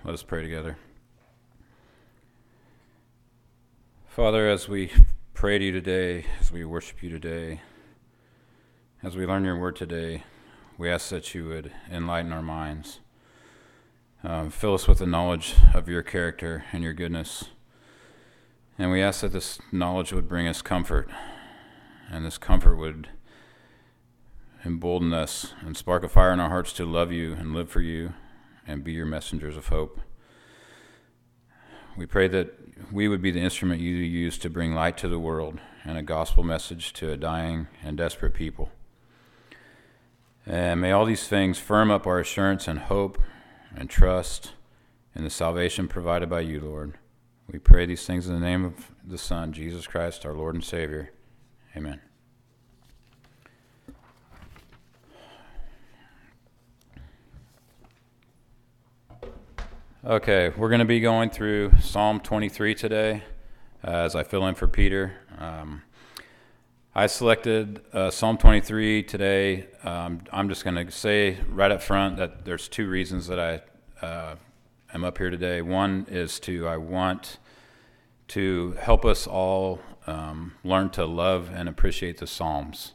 Let us pray together. Father, as we pray to you today, as we worship you today, as we learn your word today, we ask that you would enlighten our minds. Fill us with the knowledge of your character and your goodness. And we ask that this knowledge would bring us comfort, and this comfort would embolden us and spark a fire in our hearts to love you and live for you and be your messengers of hope. We pray that we would be the instrument you use to bring light to the world and a gospel message to a dying and desperate people. And may all these things firm up our assurance and hope and trust in the salvation provided by you, Lord. We pray these things in the name of the Son, Jesus Christ, our Lord and Savior. Amen. Okay, we're going to be going through Psalm 23 today as I fill in for Peter. I selected Psalm 23 today. I'm just going to say right up front that there's two reasons that I am up here today. One is I want to help us all learn to love and appreciate the Psalms.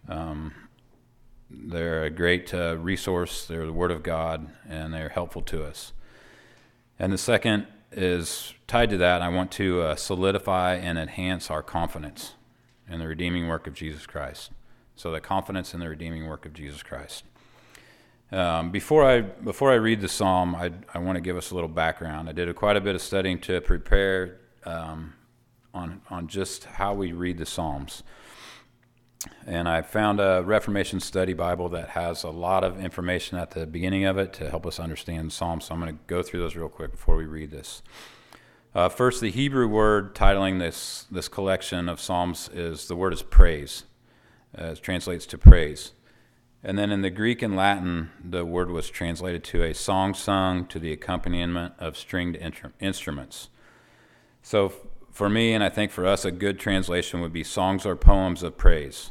They're a great resource. They're the Word of God, and they're helpful to us. And the second is tied to that. I want to solidify and enhance our confidence in the redeeming work of Jesus Christ. So the confidence in the redeeming work of Jesus Christ. Before I read the psalm, I want to give us a little background. I did quite a bit of studying to prepare on just how we read the Psalms. And I found a Reformation Study Bible that has a lot of information at the beginning of it to help us understand Psalms. So I'm going to go through those real quick before we read this. First, the Hebrew word titling this collection of Psalms the word is praise. It translates to praise. And then in the Greek and Latin, the word was translated to a song sung to the accompaniment of stringed instruments. So for me, and I think for us, a good translation would be songs or poems of praise.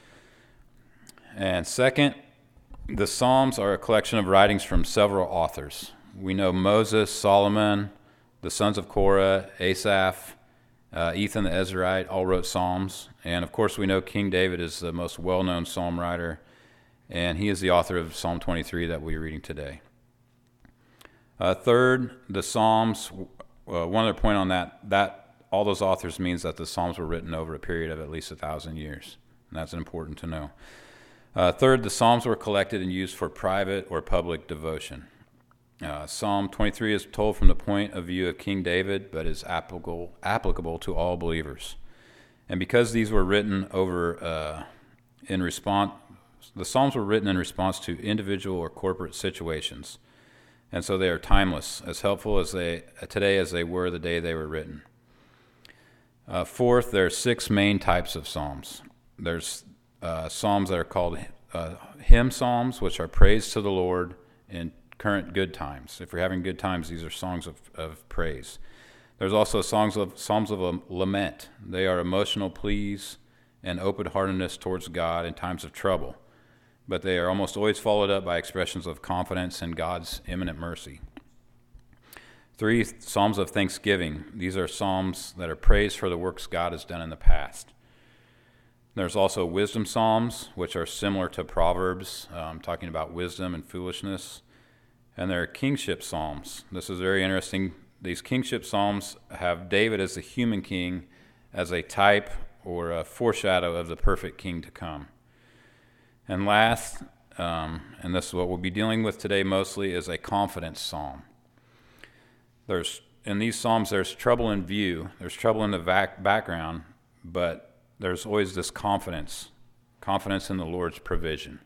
And second, the Psalms are a collection of writings from several authors. We know Moses, Solomon, the sons of Korah, Asaph, Ethan the Ezrahite all wrote Psalms. And of course, we know King David is the most well-known psalm writer, and he is the author of Psalm 23 that we're reading today. Third, the Psalms, one other point on that all those authors means that the Psalms were written over a period of at least 1,000 years. And that's important to know. Third, the Psalms were collected and used for private or public devotion. Psalm 23 is told from the point of view of King David, but is applicable to all believers. And because these were written the Psalms were written in response to individual or corporate situations. And so they are timeless, as helpful today as they were the day they were written. Fourth, there are 6 main types of psalms. There's psalms that are called hymn psalms, which are praise to the Lord in current good times. If we're having good times, these are songs of praise. There's also psalms of lament. They are emotional pleas and open-heartedness towards God in times of trouble, but they are almost always followed up by expressions of confidence in God's imminent mercy. 3, psalms of thanksgiving. These are psalms that are praise for the works God has done in the past. There's also wisdom psalms, which are similar to Proverbs, talking about wisdom and foolishness. And there are kingship psalms. This is very interesting. These kingship psalms have David as the human king as a type or a foreshadow of the perfect king to come. And last, and this is what we'll be dealing with today mostly, is a confidence psalm. In these psalms, there's trouble in view. There's trouble in the background, but there's always this confidence in the Lord's provision.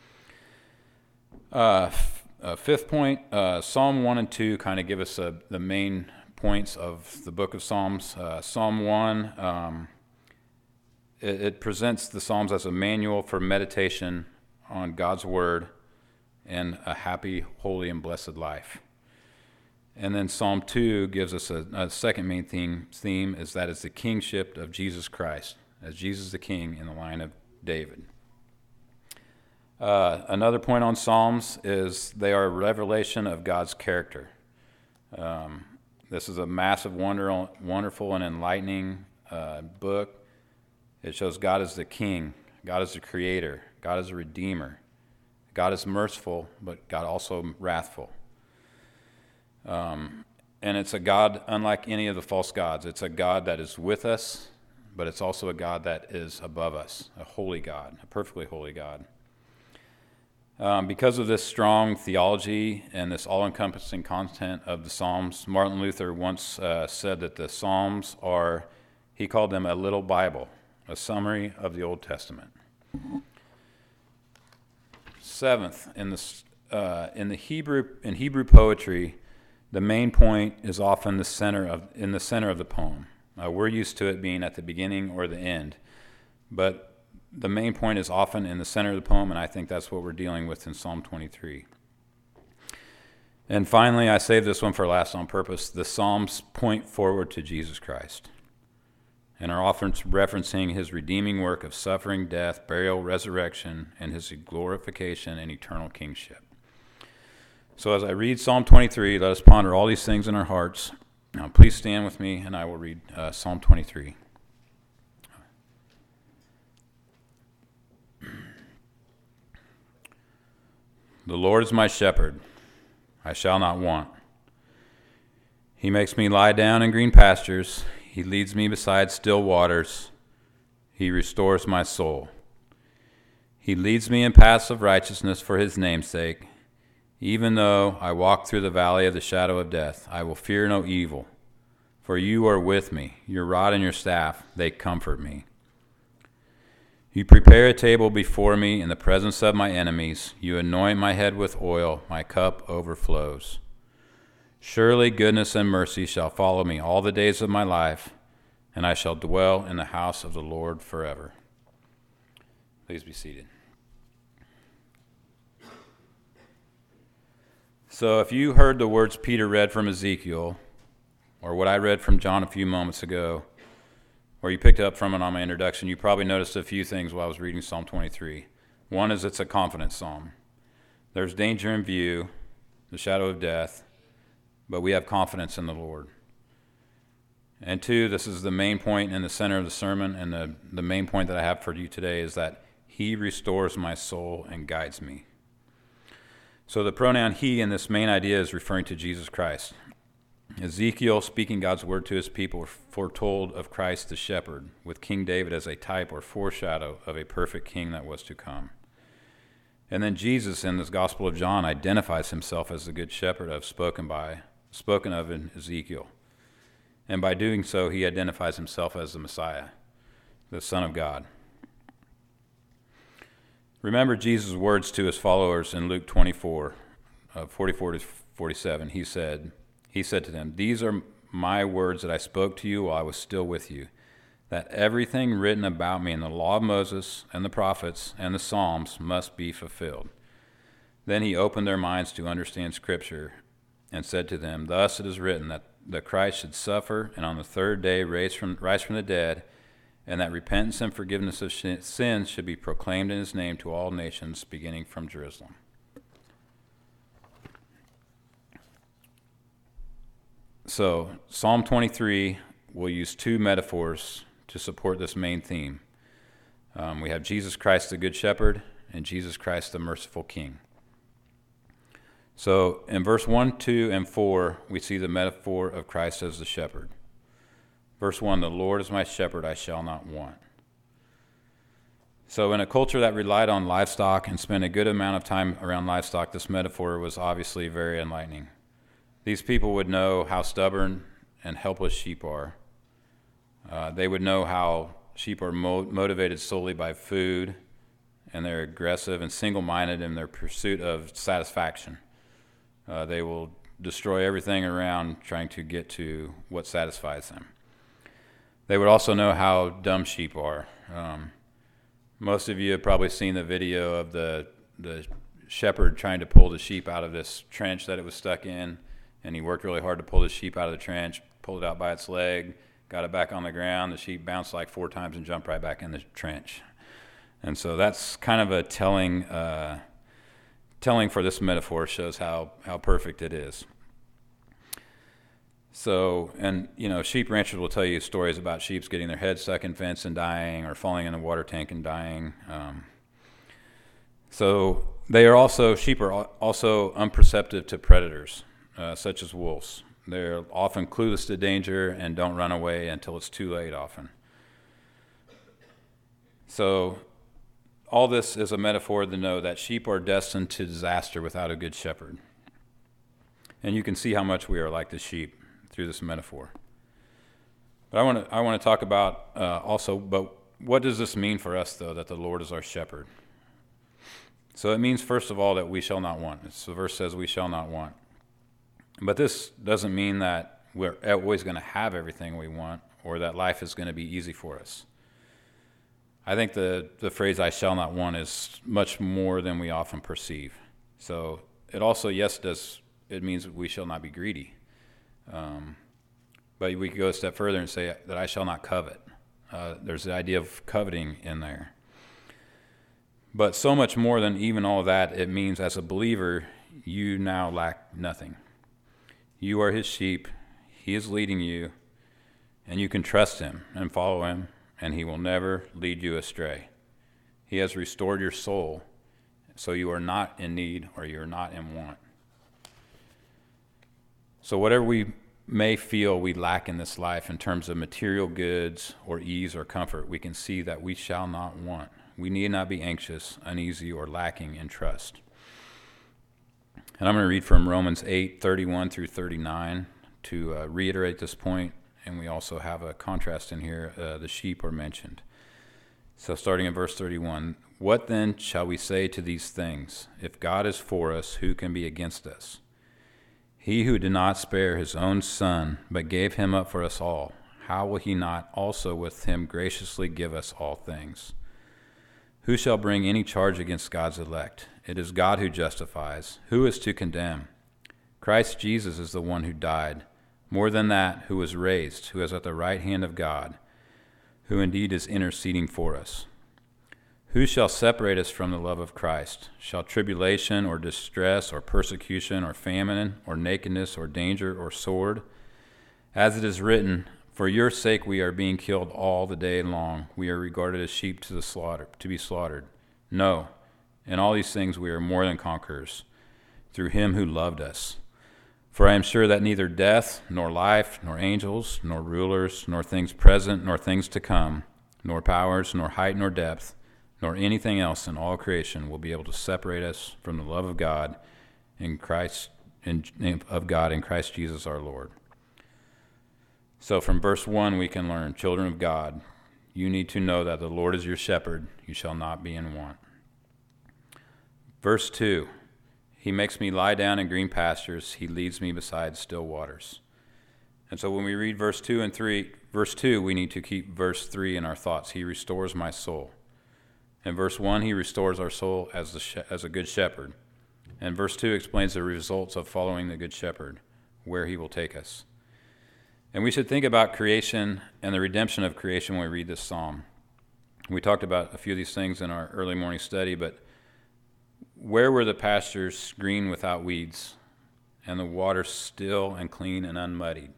Fifth point, Psalm 1 and 2 kind of give us the main points of the book of Psalms. Psalm 1, it presents the Psalms as a manual for meditation on God's Word and a happy, holy, and blessed life. And then Psalm 2 gives us a second main theme is that it's the kingship of Jesus Christ, as Jesus the King in the line of David. Another point on Psalms is they are a revelation of God's character. This is a massive, wonderful, and enlightening book. It shows God as the King, God is the Creator, God is a Redeemer. God is merciful, but God also wrathful. And it's a God unlike any of the false gods. It's a God that is with us, but it's also a God that is above us, a holy God, a perfectly holy God. Because of this strong theology and this all-encompassing content of the Psalms, Martin Luther once said that the Psalms are, he called them a little Bible, a summary of the Old Testament. Seventh, in Hebrew poetry, the main point is often in the center of the poem. We're used to it being at the beginning or the end, but the main point is often in the center of the poem, and I think that's what we're dealing with in Psalm 23. And finally, I saved this one for last on purpose. The Psalms point forward to Jesus Christ and are often referencing his redeeming work of suffering, death, burial, resurrection, and his glorification and eternal kingship. So as I read Psalm 23, let us ponder all these things in our hearts. Now, please stand with me, and I will read Psalm 23. The Lord is my shepherd, I shall not want. He makes me lie down in green pastures. He leads me beside still waters. He restores my soul. He leads me in paths of righteousness for his name's sake. Even though I walk through the valley of the shadow of death, I will fear no evil. For you are with me. Your rod and your staff, they comfort me. You prepare a table before me in the presence of my enemies. You anoint my head with oil. My cup overflows. Surely goodness and mercy shall follow me all the days of my life, and I shall dwell in the house of the Lord forever. Please be seated. So if you heard the words Peter read from Ezekiel, or what I read from John a few moments ago, or you picked up from it on my introduction, you probably noticed a few things while I was reading Psalm 23. One is it's a confident psalm. There's danger in view, the shadow of death, but we have confidence in the Lord. And two, this is the main point in the center of the sermon, and the main point that I have for you today is that he restores my soul and guides me. So the pronoun he in this main idea is referring to Jesus Christ. Ezekiel, speaking God's word to his people, foretold of Christ the shepherd, with King David as a type or foreshadow of a perfect king that was to come. And then Jesus in this Gospel of John identifies himself as the good shepherd spoken of in Ezekiel. And by doing so, he identifies himself as the Messiah, the Son of God. Remember Jesus' words to his followers in Luke 24, 44 to 47. He said to them, "These are my words that I spoke to you while I was still with you, that everything written about me in the law of Moses and the prophets and the Psalms must be fulfilled." Then he opened their minds to understand Scripture and said to them, "Thus it is written that the Christ should suffer and on the third day rise from the dead, and that repentance and forgiveness of sins should be proclaimed in his name to all nations, beginning from Jerusalem." So, Psalm 23 will use two metaphors to support this main theme. We have Jesus Christ the Good Shepherd and Jesus Christ the Merciful King. So, in verse 1, 2, and 4, we see the metaphor of Christ as the shepherd. Verse 1, "The Lord is my shepherd, I shall not want." So in a culture that relied on livestock and spent a good amount of time around livestock, this metaphor was obviously very enlightening. These people would know how stubborn and helpless sheep are. They would know how sheep are motivated solely by food, and they're aggressive and single-minded in their pursuit of satisfaction. They will destroy everything around trying to get to what satisfies them. They would also know how dumb sheep are. Most of you have probably seen the video of the shepherd trying to pull the sheep out of this trench that it was stuck in, and he worked really hard to pull the sheep out of the trench, pulled it out by its leg, got it back on the ground. The sheep bounced like 4 times and jumped right back in the trench. And so that's kind of a telling for this metaphor, shows how perfect it is. So, and sheep ranchers will tell you stories about sheep getting their heads stuck in fence and dying, or falling in the water tank and dying. So sheep are also unperceptive to predators, such as wolves. They're often clueless to danger and don't run away until it's too late often. So all this is a metaphor to know that sheep are destined to disaster without a good shepherd. And you can see how much we are like the sheep through this metaphor. But I want to talk about but what does this mean for us, though, that the Lord is our shepherd? So it means, first of all, that we shall not want. So the verse says we shall not want. But this doesn't mean that we're always going to have everything we want, or that life is going to be easy for us. I think the phrase I shall not want is much more than we often perceive. So it also, it means we shall not be greedy. But we could go a step further and say that I shall not covet. There's the idea of coveting in there. But so much more than even all of that, it means as a believer, you now lack nothing. You are his sheep. He is leading you, and you can trust him and follow him, and he will never lead you astray. He has restored your soul, so you are not in need or you are not in want. So whatever we may feel we lack in this life in terms of material goods or ease or comfort, we can see that we shall not want. We need not be anxious, uneasy, or lacking in trust. And I'm going to read from Romans 8:31 through 39 to reiterate this point, and we also have a contrast in here. The sheep are mentioned. So starting in verse 31, what then shall we say to these things? If God is for us, who can be against us? He who did not spare his own son, but gave him up for us all, how will he not also with him graciously give us all things? Who shall bring any charge against God's elect? It is God who justifies. Who is to condemn? Christ Jesus is the one who died, more than that, who was raised, who is at the right hand of God, who indeed is interceding for us. Who shall separate us from the love of Christ? Shall tribulation or distress or persecution or famine or nakedness or danger or sword? As it is written, for your sake we are being killed all the day long. We are regarded as sheep to be slaughtered. No, in all these things we are more than conquerors, through him who loved us. For I am sure that neither death, nor life, nor angels, nor rulers, nor things present, nor things to come, nor powers, nor height, nor depth, nor anything else in all creation will be able to separate us from the love of God in Christ Jesus our Lord. So from verse 1 we can learn, children of God, you need to know that the Lord is your shepherd, you shall not be in want. Verse 2, he makes me lie down in green pastures, he leads me beside still waters. And so when we read verse 2, we need to keep verse 3 in our thoughts. He restores my soul. In verse 1, he restores our soul as a good shepherd. And verse 2 explains the results of following the good shepherd, where he will take us. And we should think about creation and the redemption of creation when we read this psalm. We talked about a few of these things in our early morning study, but where were the pastures green without weeds, and the waters still and clean and unmuddied?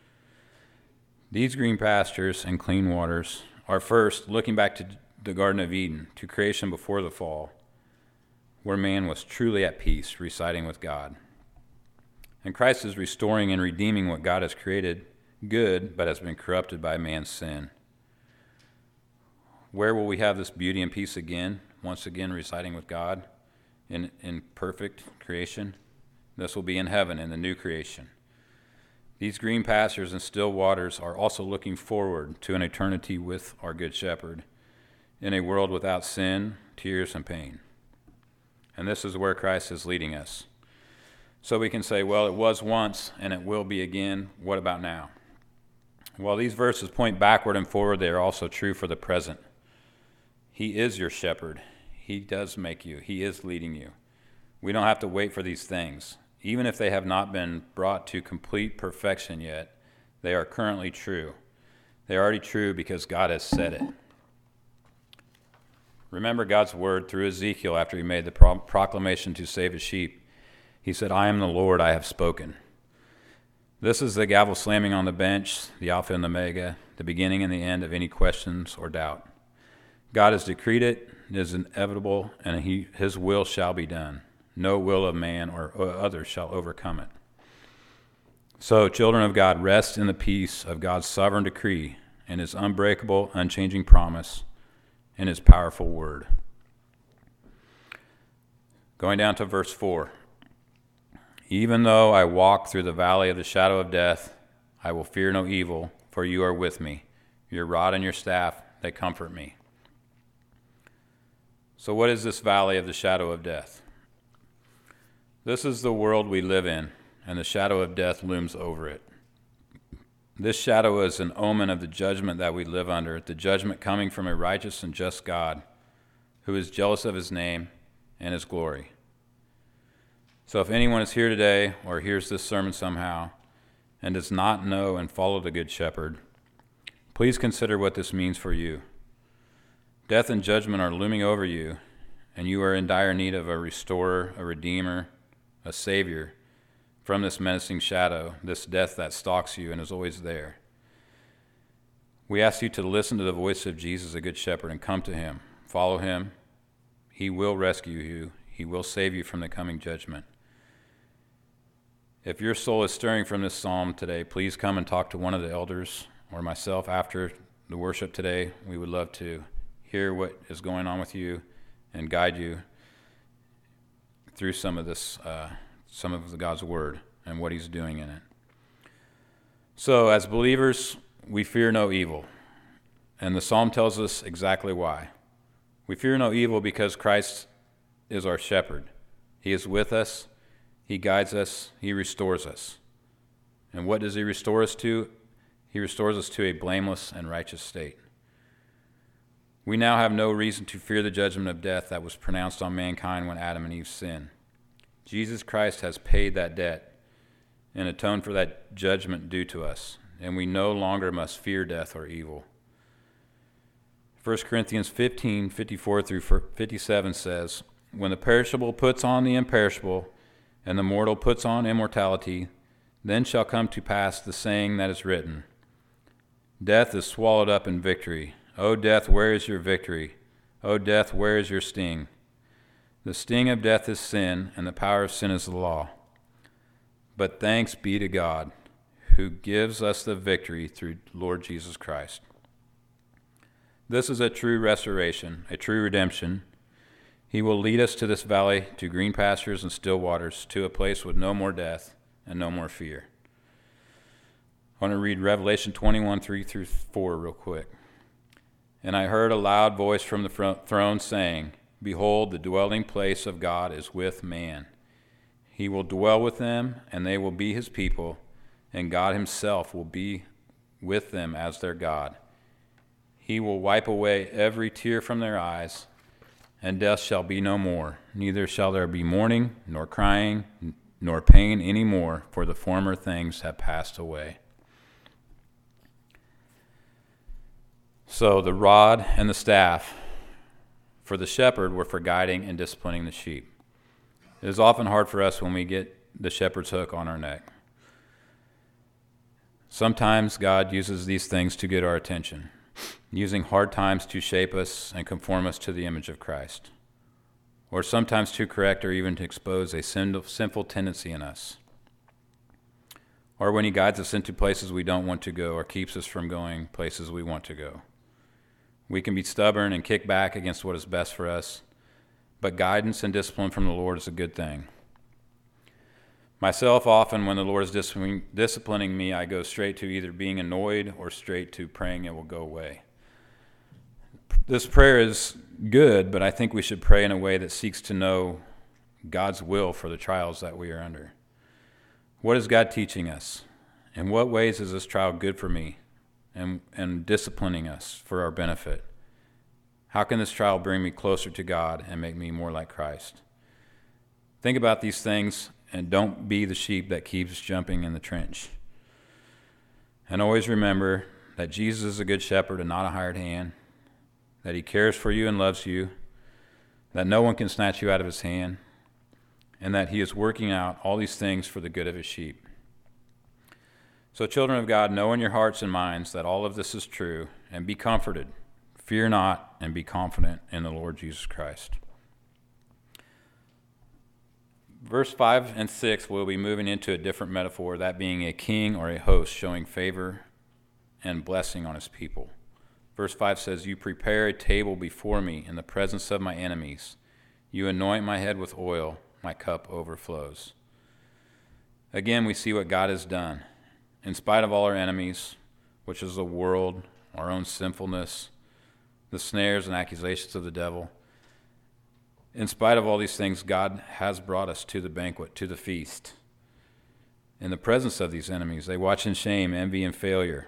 These green pastures and clean waters are first looking back to the Garden of Eden, to creation before the fall, where man was truly at peace, residing with God. And Christ is restoring and redeeming what God has created good, but has been corrupted by man's sin. Where will we have this beauty and peace again, once again residing with God in perfect creation? This will be in heaven, in the new creation. These green pastures and still waters are also looking forward to an eternity with our good shepherd, in a world without sin, tears, and pain. And this is where Christ is leading us. So we can say, well, it was once and it will be again. What about now? While these verses point backward and forward, they are also true for the present. He is your shepherd. He does make you. He is leading you. We don't have to wait for these things. Even if they have not been brought to complete perfection yet, they are currently true. They are already true because God has said it. Remember God's word through Ezekiel after he made the proclamation to save his sheep. He said, I am the Lord, I have spoken. This is the gavel slamming on the bench, the Alpha and the Omega, the beginning and the end of any questions or doubt. God has decreed it, it is inevitable, and his will shall be done. No will of man or other shall overcome it. So, children of God, rest in the peace of God's sovereign decree and his unbreakable, unchanging promise and his powerful word. Going down to verse 4. Even though I walk through the valley of the shadow of death, I will fear no evil, for you are with me. Your rod and your staff, they comfort me. So what is this valley of the shadow of death? This is the world we live in, and the shadow of death looms over it. This shadow is an omen of the judgment that we live under, the judgment coming from a righteous and just God who is jealous of his name and his glory. So if anyone is here today or hears this sermon somehow and does not know and follow the Good Shepherd, please consider what this means for you. Death and judgment are looming over you, and you are in dire need of a restorer, a redeemer, a savior from this menacing shadow, this death that stalks you and is always there. We ask you to listen to the voice of Jesus, the Good Shepherd, and come to him. Follow him. He will rescue you. He will save you from the coming judgment. If your soul is stirring from this psalm today, please come and talk to one of the elders or myself after the worship today. We would love to hear what is going on with you and guide you through some of God's word and what he's doing in it. So as believers, we fear no evil. And the psalm tells us exactly why. We fear no evil because Christ is our shepherd. He is with us. He guides us. He restores us. And what does he restore us to? He restores us to a blameless and righteous state. We now have no reason to fear the judgment of death that was pronounced on mankind when Adam and Eve sinned. Jesus Christ has paid that debt and atoned for that judgment due to us, and we no longer must fear death or evil. 1 Corinthians 15:54 through 57 says, "When the perishable puts on the imperishable, and the mortal puts on immortality, then shall come to pass the saying that is written, Death is swallowed up in victory. O death, where is your victory? O death, where is your sting? The sting of death is sin, and the power of sin is the law. But thanks be to God, who gives us the victory through Lord Jesus Christ." This is a true restoration, a true redemption. He will lead us to this valley, to green pastures and still waters, to a place with no more death and no more fear. I want to read Revelation 21:3-4 real quick. "And I heard a loud voice from the throne saying, Behold, the dwelling place of God is with man. He will dwell with them, and they will be his people, and God himself will be with them as their God. He will wipe away every tear from their eyes, and death shall be no more. Neither shall there be mourning, nor crying, nor pain any more, for the former things have passed away." So the rod and the staff for the shepherd were for guiding and disciplining the sheep. It is often hard for us when we get the shepherd's hook on our neck. Sometimes God uses these things to get our attention, using hard times to shape us and conform us to the image of Christ, or sometimes to correct or even to expose a sinful tendency in us, or when he guides us into places we don't want to go or keeps us from going places we want to go. We can be stubborn and kick back against what is best for us, but guidance and discipline from the Lord is a good thing. Myself, often when the Lord is disciplining me, I go straight to either being annoyed or straight to praying it will go away. This prayer is good, but I think we should pray in a way that seeks to know God's will for the trials that we are under. What is God teaching us? In what ways is this trial good for me and disciplining us for our benefit? How can this trial bring me closer to God and make me more like Christ? Think about these things and don't be the sheep that keeps jumping in the trench. And always remember that Jesus is a good shepherd and not a hired hand, that he cares for you and loves you, that no one can snatch you out of his hand, and that he is working out all these things for the good of his sheep. So, children of God, know in your hearts and minds that all of this is true, and be comforted. Fear not, and be confident in the Lord Jesus Christ. Verse 5 and 6, we'll be moving into a different metaphor, that being a king or a host showing favor and blessing on his people. Verse 5 says, you prepare a table before me in the presence of my enemies. You anoint my head with oil, my cup overflows. Again, we see what God has done. In spite of all our enemies, which is the world, our own sinfulness, the snares and accusations of the devil, in spite of all these things, God has brought us to the banquet, to the feast. In the presence of these enemies, they watch in shame, envy, and failure.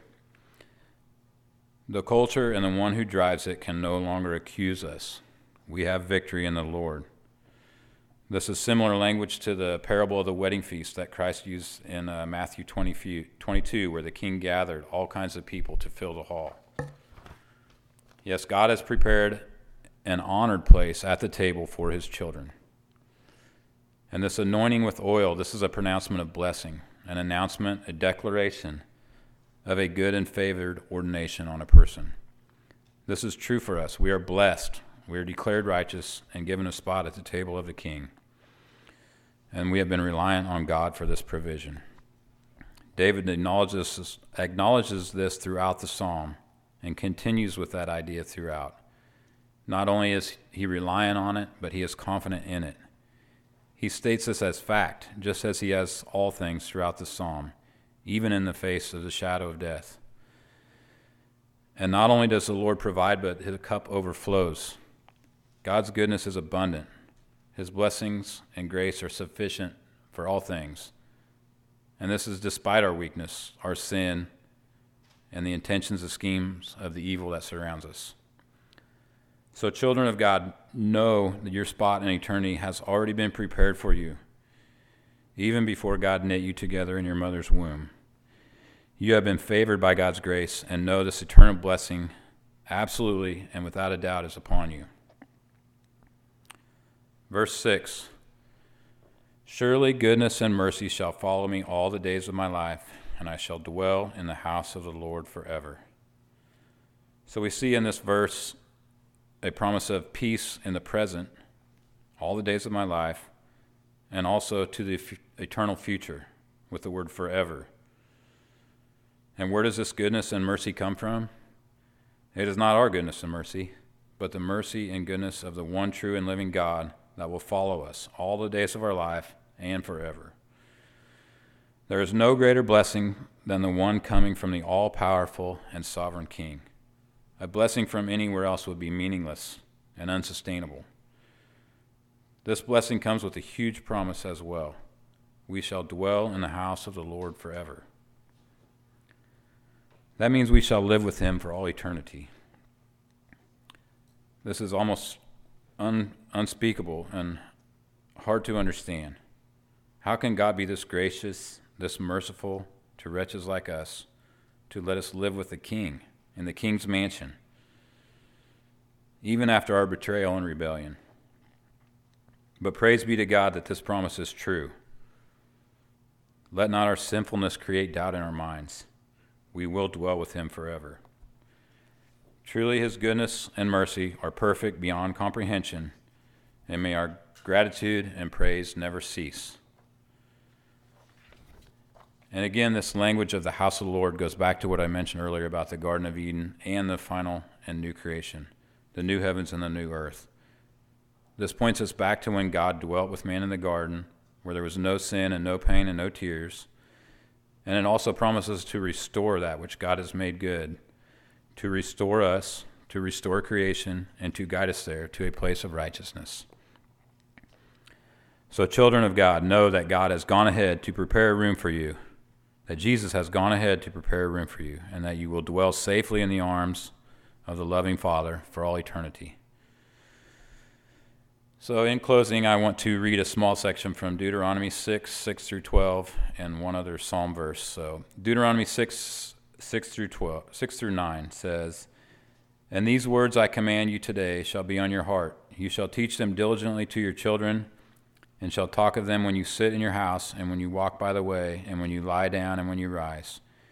The culture and the one who drives it can no longer accuse us. We have victory in the Lord. This is similar language to the parable of the wedding feast that Christ used in Matthew 22, where the king gathered all kinds of people to fill the hall. Yes, God has prepared an honored place at the table for his children. And this anointing with oil, this is a pronouncement of blessing, an announcement, a declaration of a good and favored ordination on a person. This is true for us. We are blessed. We are declared righteous and given a spot at the table of the king. And we have been reliant on God for this provision. David acknowledges this throughout the psalm and continues with that idea throughout. Not only is he reliant on it, but he is confident in it. He states this as fact, just as he has all things throughout the psalm, even in the face of the shadow of death. And not only does the Lord provide, but his cup overflows. God's goodness is abundant. His blessings and grace are sufficient for all things. And this is despite our weakness, our sin, and the intentions and schemes of the evil that surrounds us. So, children of God, know that your spot in eternity has already been prepared for you, even before God knit you together in your mother's womb. You have been favored by God's grace, and know this eternal blessing absolutely and without a doubt is upon you. Verse 6, surely goodness and mercy shall follow me all the days of my life, and I shall dwell in the house of the Lord forever. So we see in this verse a promise of peace in the present, all the days of my life, and also to the eternal future with the word forever. And where does this goodness and mercy come from? It is not our goodness and mercy, but the mercy and goodness of the one true and living God that will follow us all the days of our life and forever. There is no greater blessing than the one coming from the all-powerful and sovereign King. A blessing from anywhere else would be meaningless and unsustainable. This blessing comes with a huge promise as well. We shall dwell in the house of the Lord forever. That means we shall live with him for all eternity. This is almost unspeakable and hard to understand. How can God be this gracious, this merciful to wretches like us, to let us live with the King in the King's mansion, even after our betrayal and rebellion? But praise be to God that this promise is true. Let not our sinfulness create doubt in our minds. We will dwell with him forever. Truly his goodness and mercy are perfect beyond comprehension, and may our gratitude and praise never cease. And again, this language of the house of the Lord goes back to what I mentioned earlier about the Garden of Eden and the final and new creation, the new heavens and the new earth. This points us back to when God dwelt with man in the garden, where there was no sin and no pain and no tears. And it also promises to restore that which God has made good, to restore us, to restore creation, and to guide us there to a place of righteousness. So, children of God, know that God has gone ahead to prepare a room for you, that Jesus has gone ahead to prepare a room for you, and that you will dwell safely in the arms of the loving Father for all eternity. So in closing, I want to read a small section from Deuteronomy 6 through 12, and one other psalm verse. So Deuteronomy 6 through 9 says, and these words I command you today shall be on your heart. You shall teach them diligently to your children, and shall talk of them when you sit in your house, and when you walk by the way, and when you lie down, and when you rise.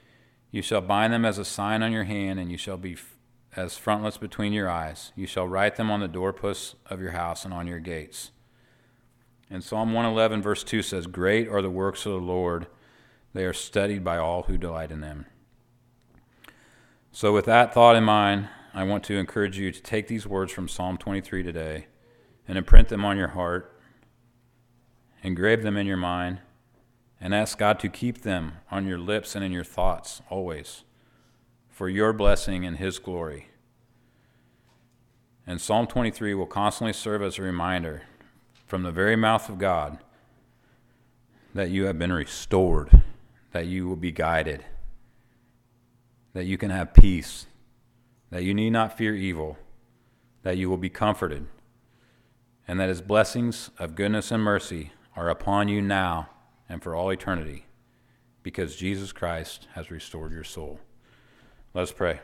You shall bind them as a sign on your hand, and you shall be as frontlets between your eyes. You shall write them on the doorposts of your house and on your gates. And Psalm 111, verse 2 says, Great are the works of the Lord. They are studied by all who delight in them. So with that thought in mind, I want to encourage you to take these words from Psalm 23 today and imprint them on your heart, engrave them in your mind, and ask God to keep them on your lips and in your thoughts always for your blessing and His glory. And Psalm 23 will constantly serve as a reminder from the very mouth of God that you have been restored, that you will be guided, that you can have peace, that you need not fear evil, that you will be comforted, and that His blessings of goodness and mercy are upon you now and for all eternity, because Jesus Christ has restored your soul. Let's pray.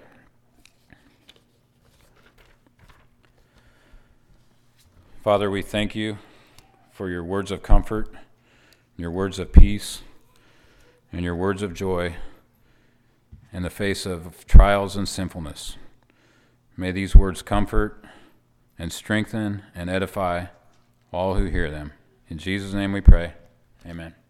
Father, we thank you for your words of comfort, your words of peace, and your words of joy in the face of trials and sinfulness. May these words comfort and strengthen and edify all who hear them. In Jesus' name we pray. Amen.